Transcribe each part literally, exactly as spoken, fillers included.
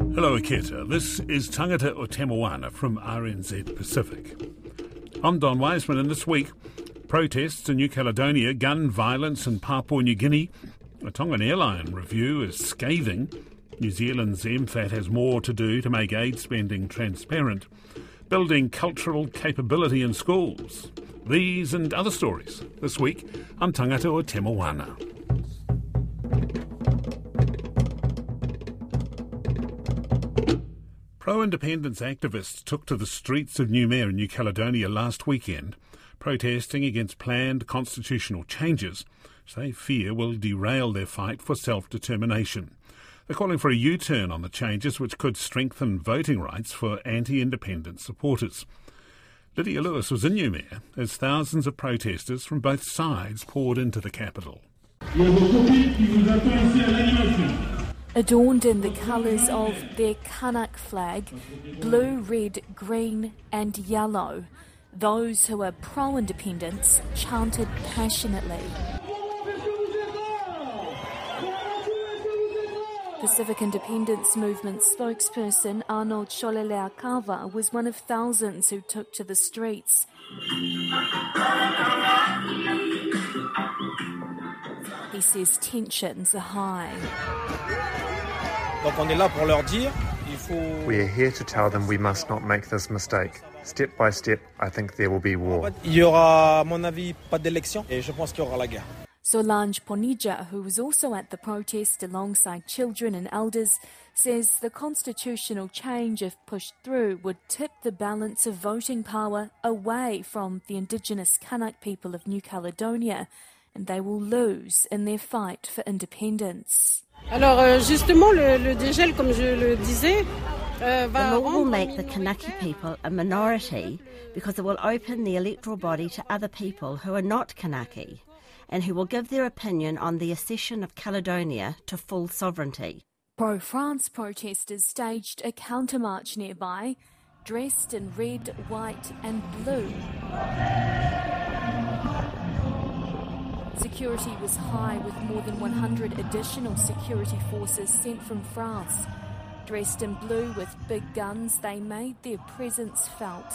Hello, Akita. This is Tangata o Te Moana from R N Z Pacific. I'm Don Wiseman, and this week, protests in New Caledonia, gun violence in Papua New Guinea, a Tongan airline review is scathing, New Zealand's M FAT has more to do to make aid spending transparent, building cultural capability in schools. These and other stories this week on Tangata o Te Moana. Pro-independence activists took to the streets of Noumea in New Caledonia last weekend, protesting against planned constitutional changes, which they fear will derail their fight for self-determination. They're calling for a U-turn on the changes which could strengthen voting rights for anti-independence supporters. Lydia Lewis was in Noumea as thousands of protesters from both sides poured into the capital. Adorned in the colours of their Kanak flag, blue, red, green and yellow, those who are pro-independence chanted passionately. Pacific Independence Movement spokesperson Arnold Sholeleakava was one of thousands who took to the streets. He says tensions are high. We are here to tell them we must not make this mistake. Step by step, I think there will be war. Solange Ponija, who was also at the protest alongside children and elders, says the constitutional change, if pushed through, would tip the balance of voting power away from the indigenous Kanak people of New Caledonia, and they will lose in their fight for independence. Alors, justement, le, le dégel, comme je le disais, The law will make the Kanaki people a minority because it will open the electoral body to other people who are not Kanaki and who will give their opinion on the accession of Caledonia to full sovereignty. Pro-France protesters staged a countermarch nearby, dressed in red, white and blue. Security was high with more than one hundred additional security forces sent from France. Dressed in blue with big guns, they made their presence felt.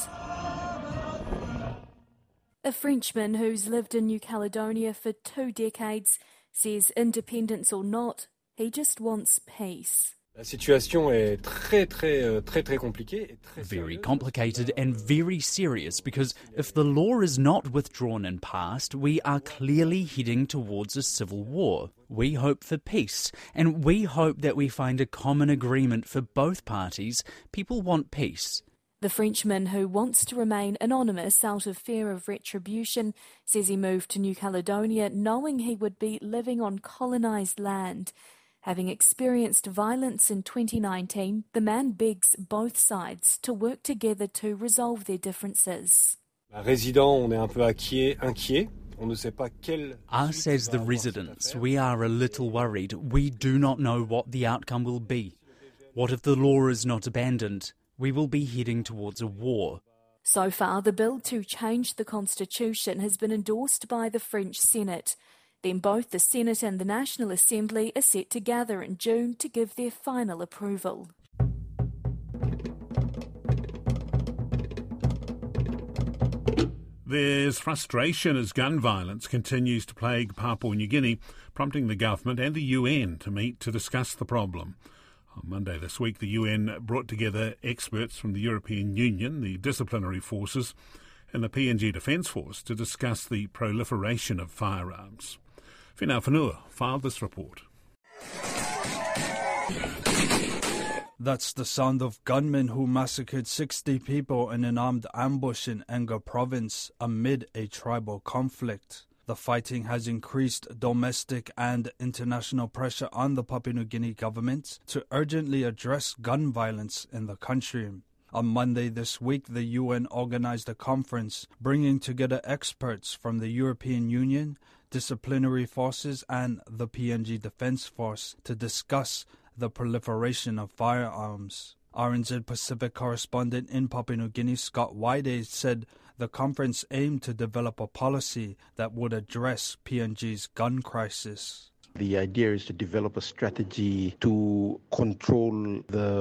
A Frenchman who's lived in New Caledonia for two decades says independence or not, he just wants peace. Very complicated and very serious, because if the law is not withdrawn and passed, we are clearly heading towards a civil war. We hope for peace, and we hope that we find a common agreement for both parties. People want peace. The Frenchman, who wants to remain anonymous out of fear of retribution, says he moved to New Caledonia knowing he would be living on colonised land. Having experienced violence in twenty nineteen, the man begs both sides to work together to resolve their differences. Us as the residents, we are a little worried. We do not know what the outcome will be. What if the law is not abandoned? We will be heading towards a war. So far, the bill to change the constitution has been endorsed by the French Senate. Then both the Senate and the National Assembly are set to gather in June to give their final approval. There's frustration as gun violence continues to plague Papua New Guinea, prompting the government and the U N to meet to discuss the problem. On Monday this week, the U N brought together experts from the European Union, the disciplinary forces, and the P N G Defence Force to discuss the proliferation of firearms. Whina Whanua filed this report. That's the sound of gunmen who massacred sixty people in an armed ambush in Enga province amid a tribal conflict. The fighting has increased domestic and international pressure on the Papua New Guinea government to urgently address gun violence in the country. On Monday this week, the U N organized a conference bringing together experts from the European Union, disciplinary forces and the P N G Defence Force to discuss the proliferation of firearms. R N Z Pacific correspondent in Papua New Guinea, Scott Wide, said the conference aimed to develop a policy that would address P N G's gun crisis. The idea is to develop a strategy to control the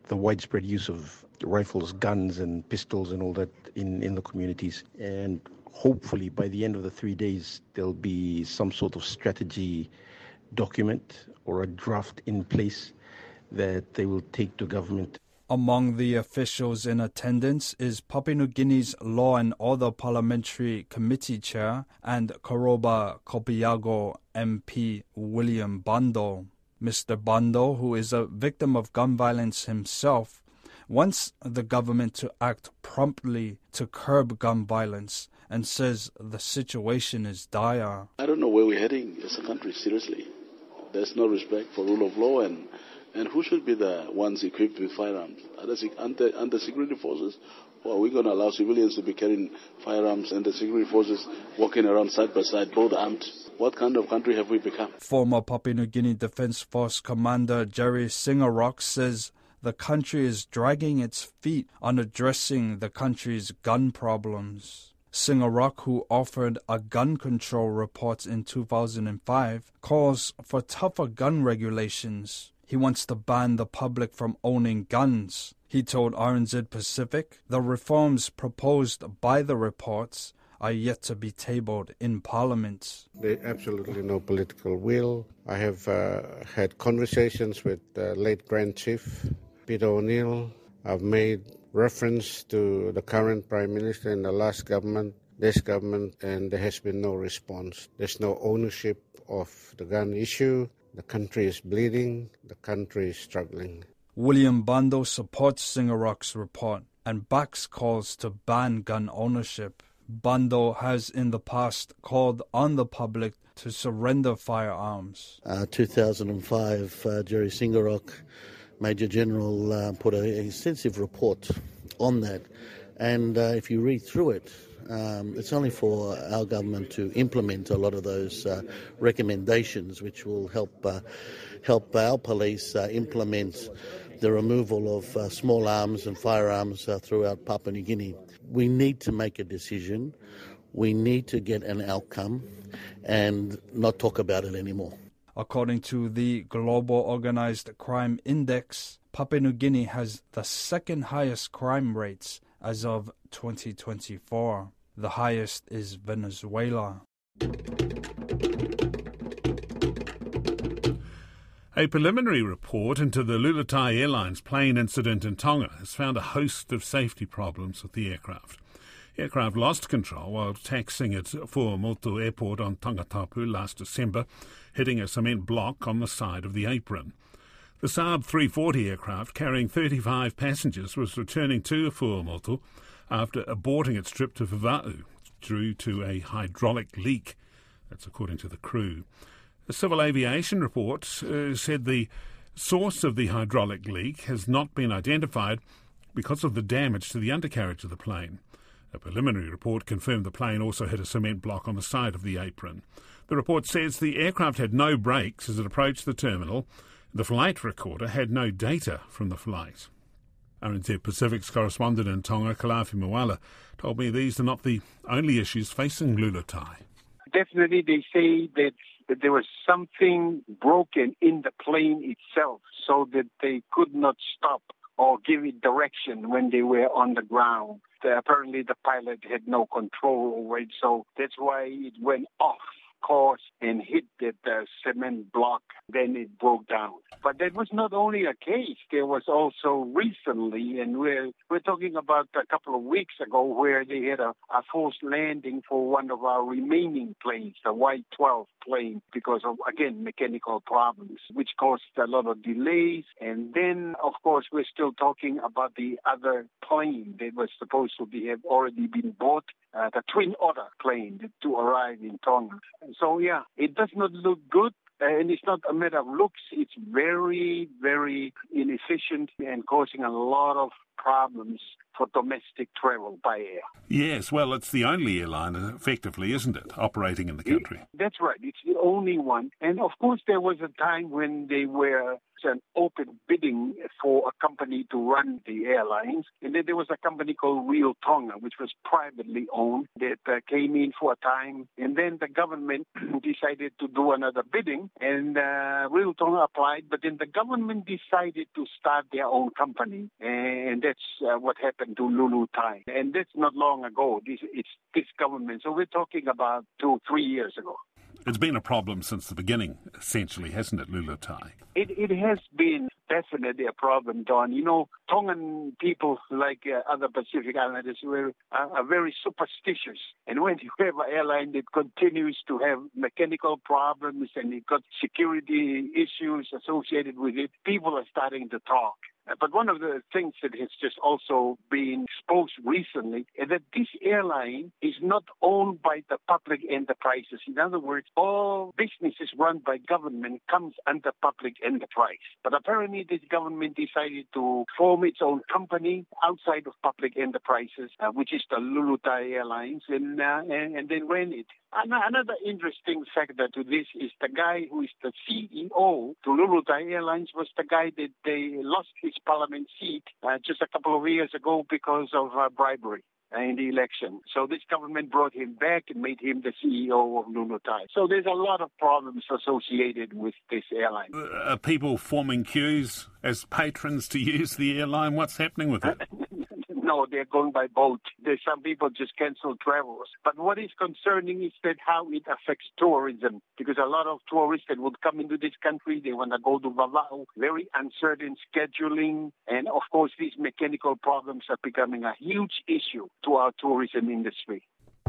the widespread use of rifles, guns and pistols and all that in, in the communities. And hopefully by the end of the three days, there'll be some sort of strategy document or a draft in place that they will take to government. Among the officials in attendance is Papua New Guinea's Law and Order Parliamentary Committee Chair and Koroba Kopiago M P William Bando. Mister Bando, who is a victim of gun violence himself, wants the government to act promptly to curb gun violence and says the situation is dire. I don't know where we're heading as a country, seriously. There's no respect for rule of law, and And who should be the ones equipped with firearms? Are the under, under security forces? Or are we going to allow civilians to be carrying firearms and the security forces walking around side by side, both armed? What kind of country have we become? Former Papua New Guinea Defence Force Commander Jerry Singarok says the country is dragging its feet on addressing the country's gun problems. Singarok, who authored a gun control report in two thousand five, calls for tougher gun regulations. He wants to ban the public from owning guns. He told R N Z Pacific the reforms proposed by the reports are yet to be tabled in Parliament. There's absolutely no political will. I have uh, had conversations with uh, late Grand Chief Peter O'Neill. I've made reference to the current Prime Minister and the last government, this government, and there has been no response. There's no ownership of the gun issue. The country is bleeding. The country is struggling. William Bando supports Singarok's report and backs calls to ban gun ownership. Bando has in the past called on the public to surrender firearms. Uh, two thousand five, uh, Jerry Singarok, Major General, uh, put an extensive report on that. And uh, if you read through it, Um, it's only for our government to implement a lot of those uh, recommendations, which will help uh, help our police uh, implement the removal of uh, small arms and firearms uh, throughout Papua New Guinea. We need to make a decision. We need to get an outcome and not talk about it anymore. According to the Global Organized Crime Index, Papua New Guinea has the second highest crime rates as of twenty twenty-four. The highest is Venezuela. A preliminary report into the Lulutai Airlines plane incident in Tonga has found a host of safety problems with the aircraft. The aircraft lost control while taxiing at Fuamotu Airport on Tongatapu last December, hitting a cement block on the side of the apron. The Saab three forty aircraft, carrying thirty-five passengers, was returning to Fuamotu after aborting its trip to Vava'u due to a hydraulic leak. That's according to the crew. The Civil Aviation report uh, said the source of the hydraulic leak has not been identified because of the damage to the undercarriage of the plane. A preliminary report confirmed the plane also hit a cement block on the side of the apron. The report says the aircraft had no brakes as it approached the terminal. The flight recorder had no data from the flight. R N Z Pacific's correspondent in Tonga, Kalafi Moala, told me these are not the only issues facing Lulutai. Definitely they say that, that there was something broken in the plane itself so that they could not stop or give it direction when they were on the ground. The, apparently the pilot had no control over it, so that's why it went off course and hit that uh, cement block. Then it broke down. But that was not only a case. There was also recently, and we're we're talking about a couple of weeks ago, where they had a, a forced landing for one of our remaining planes, the Y twelve plane, because of, again, mechanical problems, which caused a lot of delays. And then, of course, we're still talking about the other plane that was supposed to be have already been bought, uh, the Twin Otter plane to arrive in Tonga. So, yeah, it does not look good. And it's not a matter of looks. It's very, very inefficient and causing a lot of problems for domestic travel by air. Yes, well, it's the only airline, effectively, isn't it, operating in the country? That's right. It's the only one. And, of course, there was a time when they were an open bidding for a company to run the airlines. And then there was a company called Rio Tonga, which was privately owned, that uh, came in for a time. And then the government decided to do another bidding, and uh, Rio Tonga applied. But then the government decided to start their own company. And that's uh, what happened to Lulu Thai. And that's not long ago. This, it's this government. So we're talking about two, three years ago. It's been a problem since the beginning, essentially, hasn't it, Lulu Thai? It, it has been definitely a problem, Don. You know, Tongan people, like uh, other Pacific Islanders, were, uh, are very superstitious. And when you have an airline that continues to have mechanical problems and it got security issues associated with it, people are starting to talk. But one of the things that has just also been exposed recently is that this airline is not owned by the public enterprises. In other words, all businesses run by government comes under public enterprise. But apparently this government decided to form its own company outside of public enterprises, uh, which is the Lulu Thai Airlines, and, uh, and, and then ran it. Another interesting factor to this is the guy who is the C E O to Lulu Thai Airlines was the guy that they lost his parliament seat uh, just a couple of years ago because of uh, bribery in the election. So this government brought him back and made him the C E O of Lulu Thai. So there's a lot of problems associated with this airline. Uh, are people forming queues as patrons to use the airline? What's happening with it? No, they're going by boat. There's some people just cancel travels. But what is concerning is that how it affects tourism, because a lot of tourists that would come into this country, they want to go to Vava'u, very uncertain scheduling. And, of course, these mechanical problems are becoming a huge issue to our tourism industry.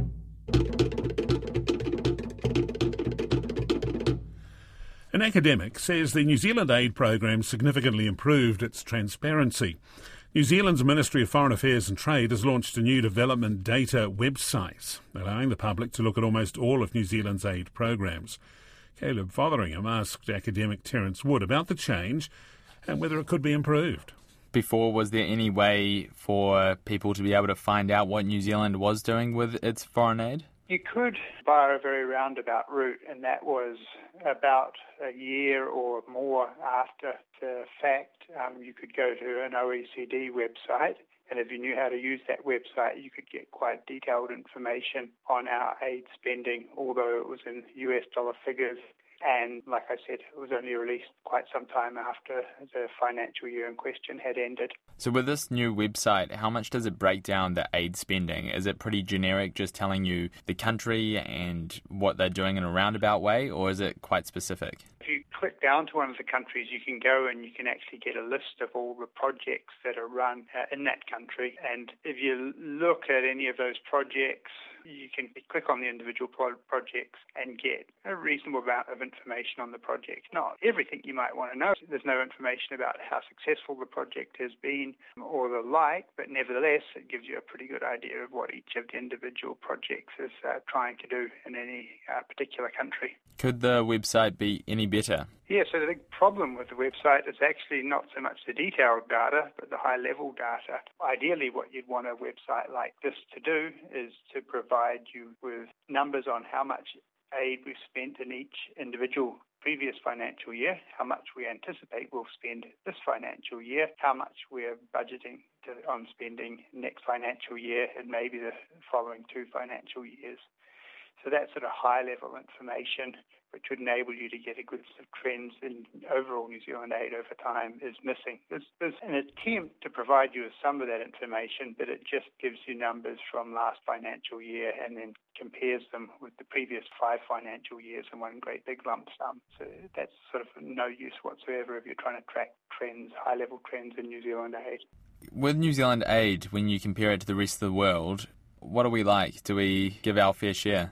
An academic says the New Zealand aid program significantly improved its transparency. New Zealand's Ministry of Foreign Affairs and Trade has launched a new development data website, allowing the public to look at almost all of New Zealand's aid programs. Caleb Fotheringham asked academic Terence Wood about the change and whether it could be improved. Before, was there any way for people to be able to find out what New Zealand was doing with its foreign aid? You could by a very roundabout route, and that was about a year or more after the fact. Um, you could go to an O E C D website, and if you knew how to use that website, you could get quite detailed information on our aid spending, although it was in U S dollar figures. And like I said, it was only released quite some time after the financial year in question had ended. So with this new website, how much does it break down the aid spending? Is it pretty generic, just telling you the country and what they're doing in a roundabout way, or is it quite specific? If you click down to one of the countries, you can go and you can actually get a list of all the projects that are run uh, in that country. And if you look at any of those projects, you can click on the individual pro- projects and get a reasonable amount of information on the project. Not everything you might want to know. There's no information about how successful the project has been or the like, but nevertheless, it gives you a pretty good idea of what each of the individual projects is uh, trying to do in any uh, particular country. Could the website be any better? Yeah, so the big problem with the website is actually not so much the detailed data, but the high-level data. Ideally, what you'd want a website like this to do is to provide you with numbers on how much aid we've spent in each individual previous financial year, how much we anticipate we'll spend this financial year, how much we're budgeting to, on spending next financial year, and maybe the following two financial years. So that sort of high-level information, which would enable you to get a good sort of trends in overall New Zealand aid over time, is missing. There's, there's an attempt to provide you with some of that information, but it just gives you numbers from last financial year and then compares them with the previous five financial years in one great big lump sum. So that's sort of no use whatsoever if you're trying to track trends, high-level trends in New Zealand aid. With New Zealand aid, when you compare it to the rest of the world, what are we like? Do we give our fair share?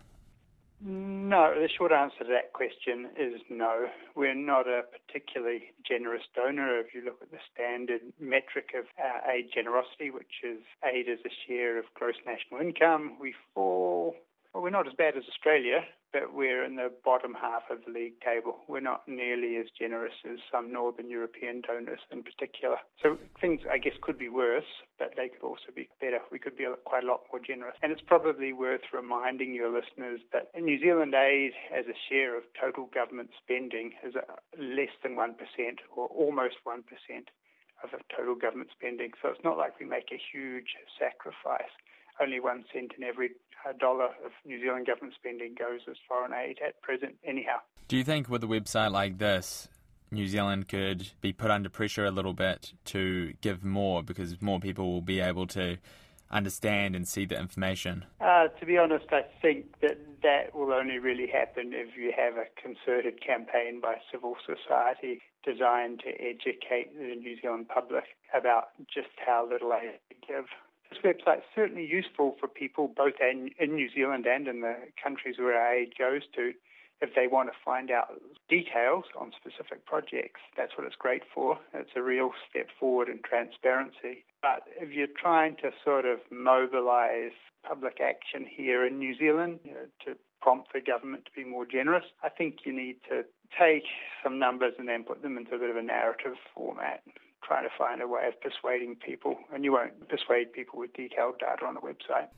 No, the short answer to that question is no. We're not a particularly generous donor. If you look at the standard metric of uh, aid generosity, which is aid as a share of gross national income, we fall, well, we're not as bad as Australia, but we're in the bottom half of the league table. We're not nearly as generous as some Northern European donors in particular. So things, I guess, could be worse, but they could also be better. We could be quite a lot more generous. And it's probably worth reminding your listeners that in New Zealand aid as a share of total government spending is less than one percent or almost one percent of total government spending. So it's not like we make a huge sacrifice. Only one cent in every dollar of New Zealand government spending goes as foreign aid at present anyhow. Do you think with a website like this, New Zealand could be put under pressure a little bit to give more because more people will be able to understand and see the information? Uh, to be honest, I think that that will only really happen if you have a concerted campaign by civil society designed to educate the New Zealand public about just how little aid to give. This website is certainly useful for people both in, in New Zealand and in the countries where our aid goes to if they want to find out details on specific projects. That's what it's great for. It's a real step forward in transparency. But if you're trying to sort of mobilise public action here in New Zealand, you know, to prompt the government to be more generous, I think you need to take some numbers and then put them into a bit of a narrative format, trying to find a way of persuading people, and you won't persuade people with detailed data on the website.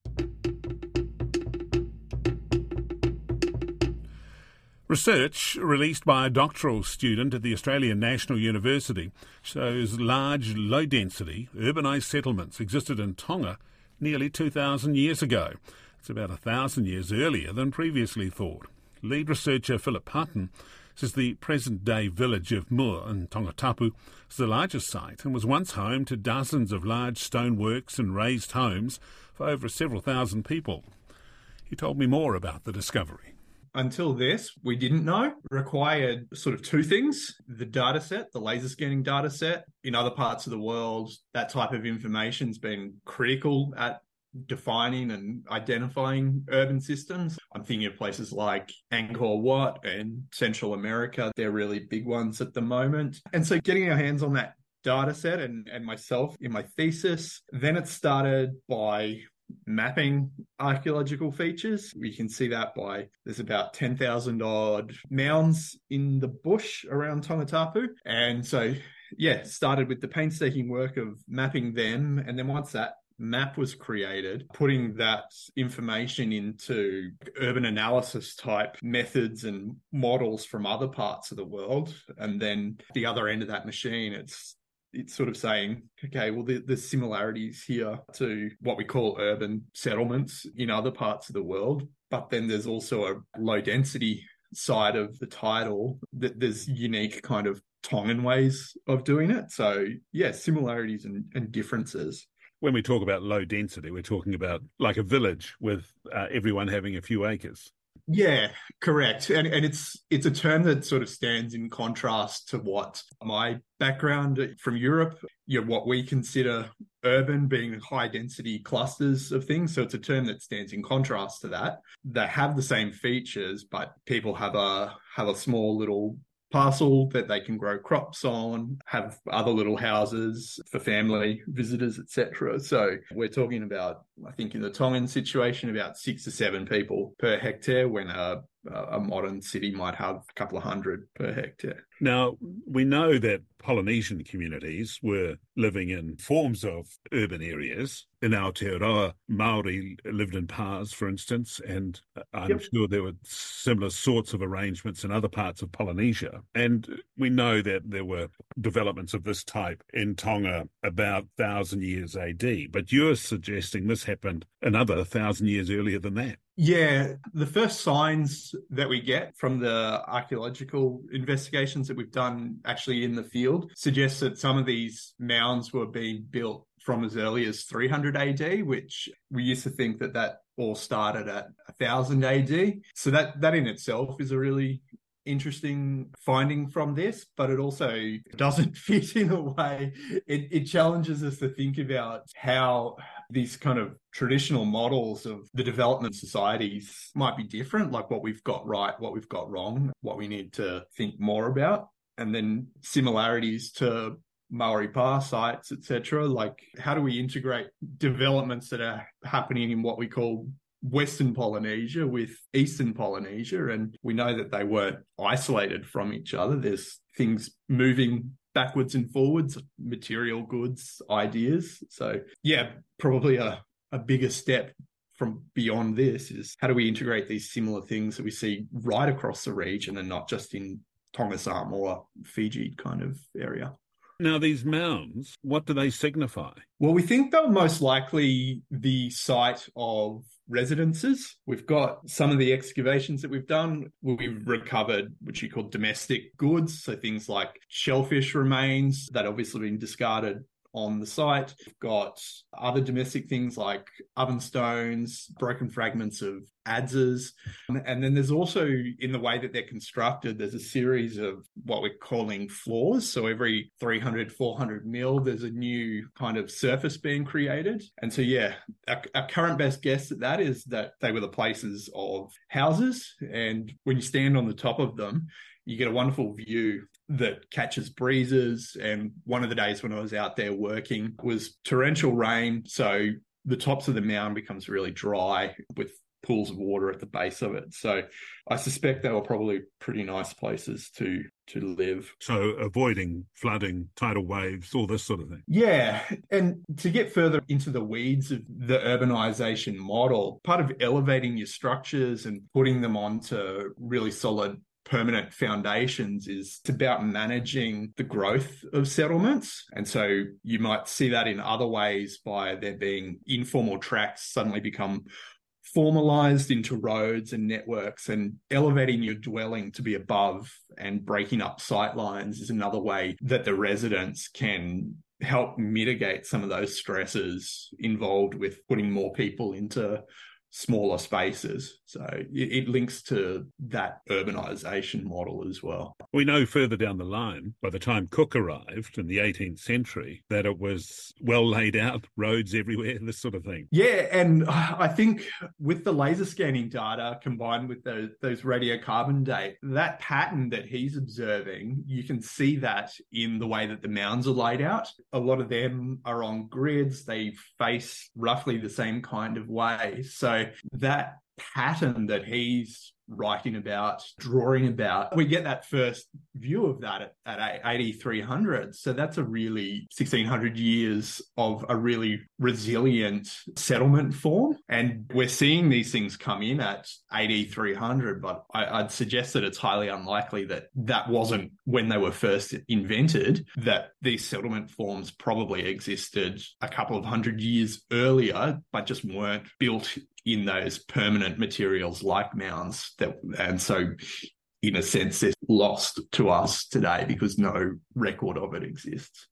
Research released by a doctoral student at the Australian National University shows large, low-density, urbanised settlements existed in Tonga nearly two thousand years ago. It's about one thousand years earlier than previously thought. Lead researcher Philip Hutton says the present-day village of Mua in Tongatapu is the largest site and was once home to dozens of large stoneworks and raised homes for over several thousand people. He told me more about the discovery. Until this, we didn't know. It required sort of two things. The data set, the laser scanning data set. In other parts of the world, that type of information's been critical at defining and identifying urban systems. I'm thinking of places like Angkor Wat and Central America. They're really big ones at the moment. And so getting our hands on that data set and, and myself in my thesis, then it started by mapping archaeological features. We can see that by there's about ten thousand odd mounds in the bush around Tongatapu. And so, yeah, started with the painstaking work of mapping them. And then once that map was created, putting that information into urban analysis type methods and models from other parts of the world. And then the other end of that machine, it's It's sort of saying, okay, well, there's similarities here to what we call urban settlements in other parts of the world. But then there's also a low density side of the title that there's unique kind of Tongan ways of doing it. So, yeah, similarities and, and differences. When we talk about low density, we're talking about like a village with uh, everyone having a few acres. Yeah, correct. And and it's it's a term that sort of stands in contrast to what my background from Europe, you know, what we consider urban being high density clusters of things. So it's a term that stands in contrast to that. They have the same features, but people have a have a small little parcel that they can grow crops on, have other little houses for family visitors, et cetera. So we're talking about, I think in the Tongan situation, about six or seven people per hectare, when a, a modern city might have a couple of hundred per hectare. Now, we know that Polynesian communities were living in forms of urban areas. In Aotearoa, Maori lived in pars, for instance, and I'm yep. sure there were similar sorts of arrangements in other parts of Polynesia. And we know that there were developments of this type in Tonga about one thousand years A D, but you're suggesting this happened another one thousand years earlier than that. Yeah, the first signs that we get from the archaeological investigations that we've done actually in the field suggest that some of these mounds were being built from as early as three hundred A D, which we used to think that that all started at one thousand A D. So that, that in itself is a really interesting finding from this, but it also doesn't fit in a way. It, it challenges us to think about how these kind of traditional models of the development societies might be different, like what we've got right, what we've got wrong, what we need to think more about, and then similarities to Maori Pa sites, et cetera. Like, how do we integrate developments that are happening in what we call Western Polynesia with Eastern Polynesia, and we know that they weren't isolated from each other. There's things moving backwards and forwards, material goods, ideas. So yeah, probably a, a bigger step from beyond this is how do we integrate these similar things that we see right across the region and not just in Tonga Samoa, Fiji kind of area. Now, these mounds, what do they signify? Well, we think they're most likely the site of residences. We've got some of the excavations that we've done. We've recovered, which you call domestic goods, so things like shellfish remains that obviously been discarded on the site. We've got other domestic things like oven stones, broken fragments of adzes. And then there's also, in the way that they're constructed, there's a series of what we're calling floors. So every three hundred, four hundred mil, there's a new kind of surface being created. And so, yeah, our, our current best guess at that is that they were the places of houses. And when you stand on the top of them, you get a wonderful view that catches breezes. And one of the days when I was out there working was torrential rain. So the tops of the mound becomes really dry with pools of water at the base of it. So I suspect they were probably pretty nice places to to live. So avoiding flooding, tidal waves, all this sort of thing. Yeah. And to get further into the weeds of the urbanization model, part of elevating your structures and putting them onto really solid permanent foundations is about managing the growth of settlements. And so you might see that in other ways by there being informal tracks suddenly become formalized into roads and networks, and elevating your dwelling to be above and breaking up sight lines is another way that the residents can help mitigate some of those stresses involved with putting more people into smaller spaces. So it, it links to that urbanization model as well. We know further down the line, by the time Cook arrived in the eighteenth century, that it was well laid out, roads everywhere, this sort of thing. Yeah, and I think with the laser scanning data combined with those, those radiocarbon date, that pattern that he's observing, you can see that in the way that the mounds are laid out. A lot of them are on grids. They face roughly the same kind of way. So that pattern that he's writing about, drawing about, we get that first view of that at, at eighty-three hundred. So that's a really sixteen hundred years of a really resilient settlement form. And we're seeing these things come in at eighty-three hundred, but I, I'd suggest that it's highly unlikely that that wasn't when they were first invented, that these settlement forms probably existed a couple of hundred years earlier, but just weren't built in those permanent materials like mounds. That, and so in a sense, they're lost to us today because no record of it exists.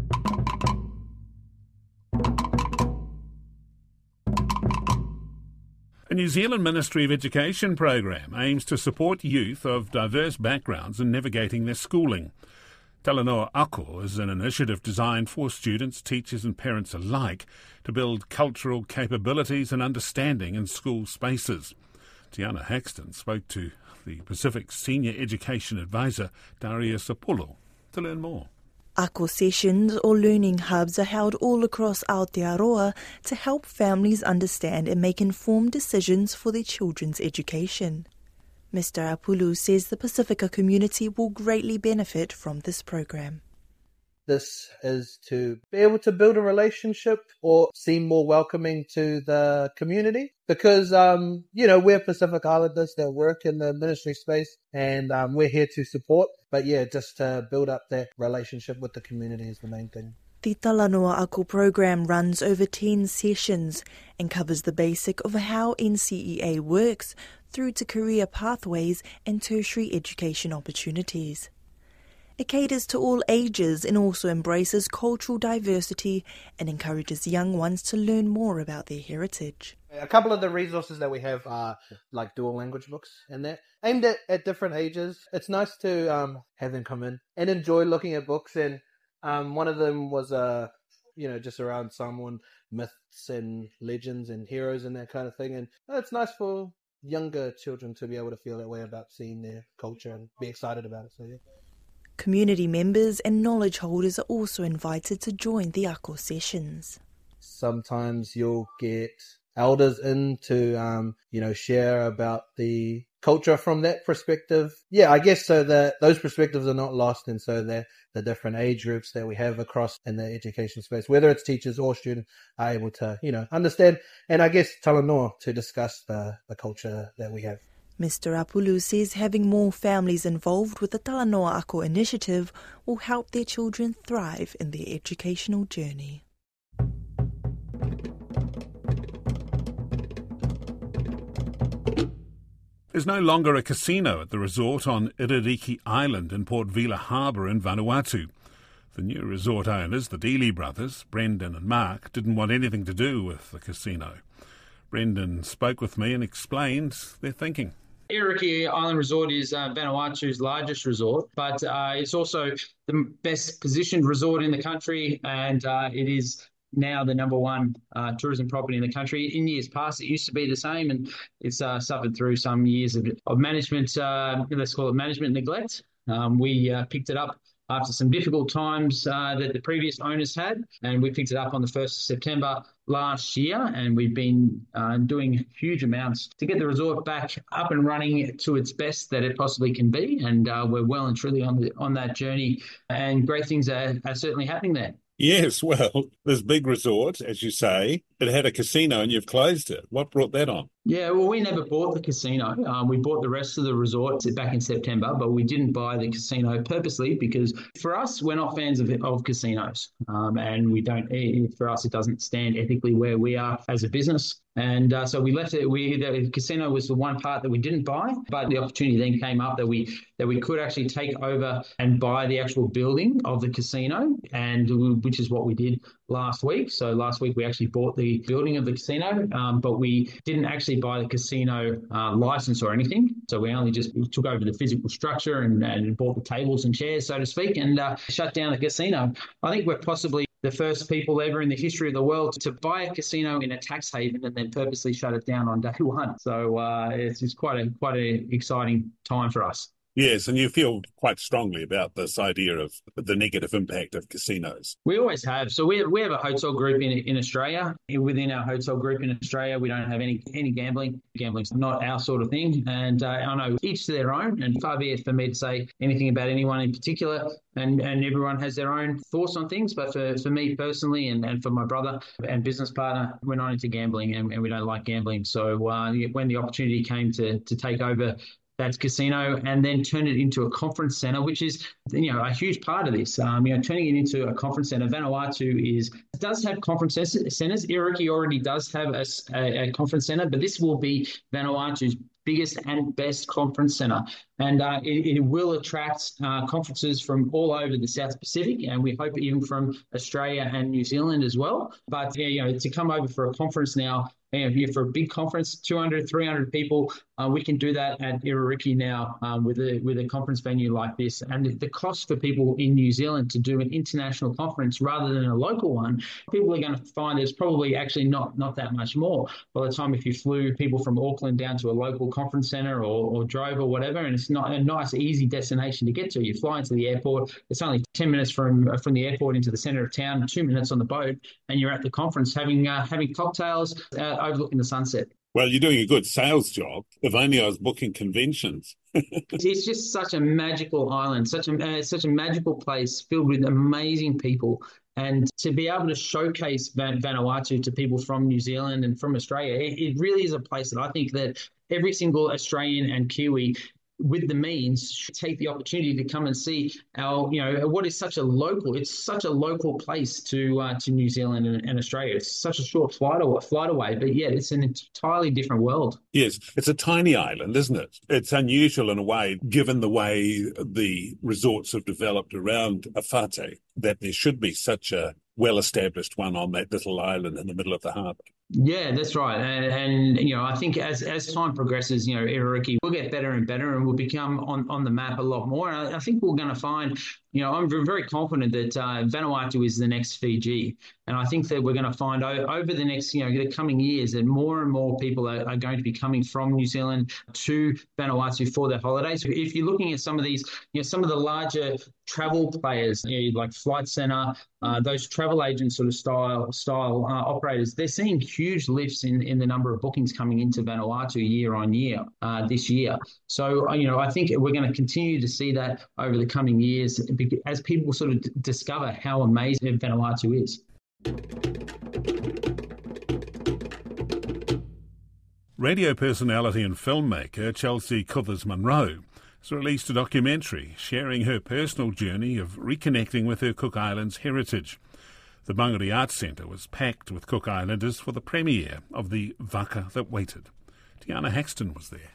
A New Zealand Ministry of Education program aims to support youth of diverse backgrounds in navigating their schooling. Talanoa Ako is an initiative designed for students, teachers and parents alike to build cultural capabilities and understanding in school spaces. Tiana Haxton spoke to the Pacific Senior Education Advisor, Darius Apollo, to learn more. Ako sessions or learning hubs are held all across Aotearoa to help families understand and make informed decisions for their children's education. Mister Apulu says the Pacifica community will greatly benefit from this program. This is to be able to build a relationship or seem more welcoming to the community because, um, you know, we're Pacific Islanders that work in the ministry space and um, we're here to support. But yeah, just to build up that relationship with the community is the main thing. The Talanoa Ako program runs over ten sessions and covers the basic of how N C E A works through to career pathways and tertiary education opportunities. It caters to all ages and also embraces cultural diversity and encourages young ones to learn more about their heritage. A couple of the resources that we have are like dual language books and that aimed at, at different ages. It's nice to um, have them come in and enjoy looking at books, and um, one of them was uh, you know, just around Samoan myths and legends and heroes and that kind of thing, and it's nice for younger children to be able to feel that way about seeing their culture and be excited about it. So yeah. Community members and knowledge holders are also invited to join the Ako sessions. Sometimes you'll get elders in to, um, you know, share about the culture from that perspective. Yeah, I guess so that those perspectives are not lost, and so that the different age groups that we have across in the education space, whether it's teachers or students, are able to, you know, understand and I guess Talanoa to discuss the, the culture that we have. Mister Apulu says having more families involved with the Talanoa Ako initiative will help their children thrive in their educational journey. There's no longer a casino at the resort on Iririki Island in Port Vila Harbour in Vanuatu. The new resort owners, the Dealey brothers, Brendan and Mark, didn't want anything to do with the casino. Brendan spoke with me and explained their thinking. Iririki Island Resort is uh, Vanuatu's largest resort, but uh, it's also the best positioned resort in the country, and uh, it is now the number one uh, tourism property in the country. In years past, it used to be the same, and it's uh, suffered through some years of, of management, uh, let's call it management neglect. Um, we uh, picked it up after some difficult times uh, that the previous owners had, and we picked it up on the first of September last year, and we've been uh, doing huge amounts to get the resort back up and running to its best that it possibly can be, and uh, we're well and truly on the, on that journey, and great things are, are certainly happening there. Yes, well, this big resort, as you say, it had a casino and you've closed it. What brought that on? Yeah, well, we never bought the casino. Um, we bought the rest of the resort back in September, but we didn't buy the casino purposely because for us, we're not fans of, of casinos. Um, and we don't, for us, it doesn't stand ethically where we are as a business. And uh, so we left it. We the casino was the one part that we didn't buy, but the opportunity then came up that we that we could actually take over and buy the actual building of the casino, and we, which is what we did last week. So last week we actually bought the building of the casino, um, but we didn't actually buy the casino uh, license or anything. So we only just took over the physical structure and, and bought the tables and chairs, so to speak, and uh, shut down the casino. I think we're possibly the first people ever in the history of the world to buy a casino in a tax haven and then purposely shut it down on day one. So uh, it's, it's quite a quite an exciting time for us. Yes, and you feel quite strongly about this idea of the negative impact of casinos. We always have. So we have, we have a hotel group in in Australia. Within our hotel group in Australia, we don't have any any gambling. Gambling's not our sort of thing. And uh, I know each to their own, and far be it for me to say anything about anyone in particular. And, and everyone has their own thoughts on things. But for, for me personally and, and for my brother and business partner, we're not into gambling and, and we don't like gambling. So uh, when the opportunity came to to take over that casino and then turn it into a conference centre, which is, you know, a huge part of this. Um, you know, turning it into a conference centre. Vanuatu is does have conference centres. Iririki already does have a, a, a conference centre, but this will be Vanuatu's biggest and best conference centre. And uh, it, it will attract uh, conferences from all over the South Pacific, and we hope even from Australia and New Zealand as well. But, yeah, you know, to come over for a conference now, and if for a big conference, two hundred, three hundred people, uh, we can do that at Iririki now um, with a with a conference venue like this. And the cost for people in New Zealand to do an international conference rather than a local one, people are going to find it's probably actually not not that much more by the time if you flew people from Auckland down to a local conference centre or, or drove or whatever, and it's not a nice, easy destination to get to. You fly into the airport, it's only ten minutes from from the airport into the centre of town, two minutes on the boat, and you're at the conference having uh, having cocktails, uh, overlooking the sunset. Well, you're doing a good sales job. If only I was booking conventions. It's just such a magical island, such a uh, such a magical place filled with amazing people. And to be able to showcase Van- Vanuatu to people from New Zealand and from Australia, it, it really is a place that I think that every single Australian and Kiwi with the means should take the opportunity to come and see our, you know, what is such a local, it's such a local place to uh, to New Zealand and, and Australia. It's such a short flight away, flight away, but yet it's an entirely different world. Yes, it's a tiny island, isn't it? It's unusual in a way, given the way the resorts have developed around Awhate, that there should be such a well-established one on that little island in the middle of the harbour. Yeah, that's right. And, and, you know, I think as as time progresses, you know, Iririki will get better and better and will become on, on the map a lot more. And I, I think we're going to find You know, I'm very confident that uh, Vanuatu is the next Fiji. And I think that we're going to find o- over the next, you know, the coming years that more and more people are, are going to be coming from New Zealand to Vanuatu for their holidays. If you're looking at some of these, you know, some of the larger travel players, you know, like Flight Centre, uh, those travel agent sort of style style uh, operators, they're seeing huge lifts in, in the number of bookings coming into Vanuatu year on year uh, this year. So, you know, I think we're going to continue to see that over the coming years as people sort of d- discover how amazing Vanuatu is. Radio personality and filmmaker Chelsea Cuthers-Munro has released a documentary sharing her personal journey of reconnecting with her Cook Islands heritage. The Mangere Arts Centre was packed with Cook Islanders for the premiere of The Vaka That Waited. Tiana Haxton was there.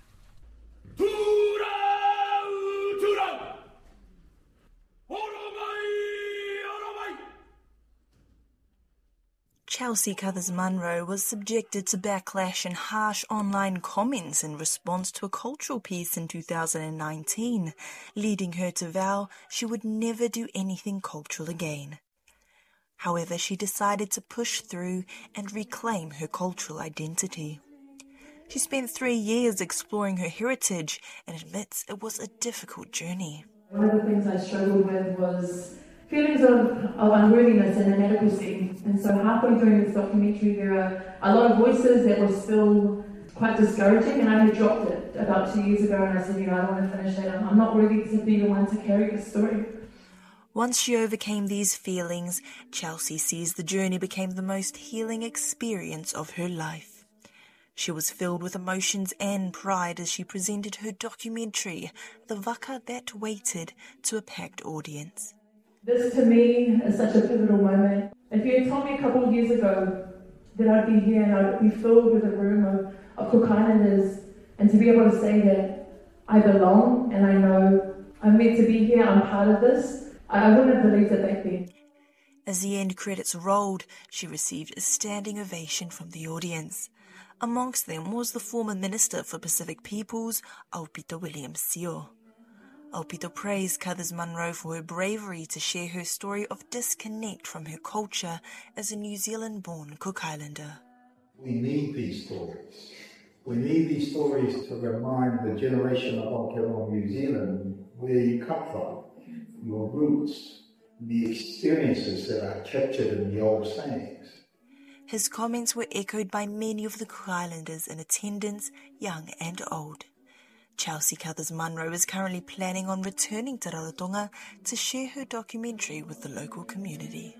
Chelsea Cuthers-Munro was subjected to backlash and harsh online comments in response to a cultural piece in two thousand nineteen, leading her to vow she would never do anything cultural again. However, she decided to push through and reclaim her cultural identity. She spent three years exploring her heritage and admits it was a difficult journey. One of the things I struggled with was feelings of, of unworthiness and inadequacy. And so halfway through this documentary, there are a lot of voices that were still quite discouraging, and I had dropped it about two years ago, and I said, you know, I don't want to finish that. I'm not worthy to be the one to carry this story. Once she overcame these feelings, Chelsea sees the journey became the most healing experience of her life. She was filled with emotions and pride as she presented her documentary, The Vaka That Waited, to a packed audience. This, to me, is such a pivotal moment. If you had told me a couple of years ago that I'd be here and I'd be filled with a room of, of Cook Islanders, and to be able to say that I belong and I know I'm meant to be here, I'm part of this, I wouldn't have believed it back then. As the end credits rolled, she received a standing ovation from the audience. Amongst them was the former Minister for Pacific Peoples, Aupito Williams-Sio. Aupito praised Cuthers-Munro for her bravery to share her story of disconnect from her culture as a New Zealand-born Cook Islander. We need these stories. We need these stories to remind the generation of Aotearoa New Zealand where you come from, your roots, the experiences that are captured in the old sayings. His comments were echoed by many of the Cook Islanders in attendance, young and old. Chelsea Cuthers-Munro is currently planning on returning to Rarotonga to share her documentary with the local community.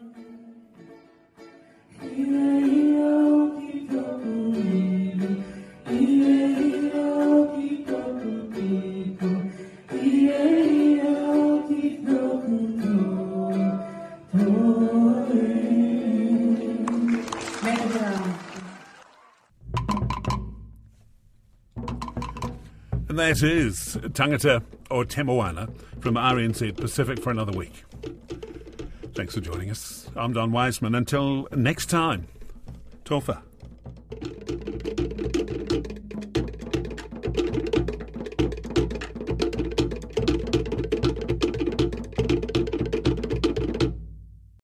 And that is Tangata o Te Moana from R N Z Pacific for another week. Thanks for joining us. I'm Don Wiseman. Until next time, Tofa.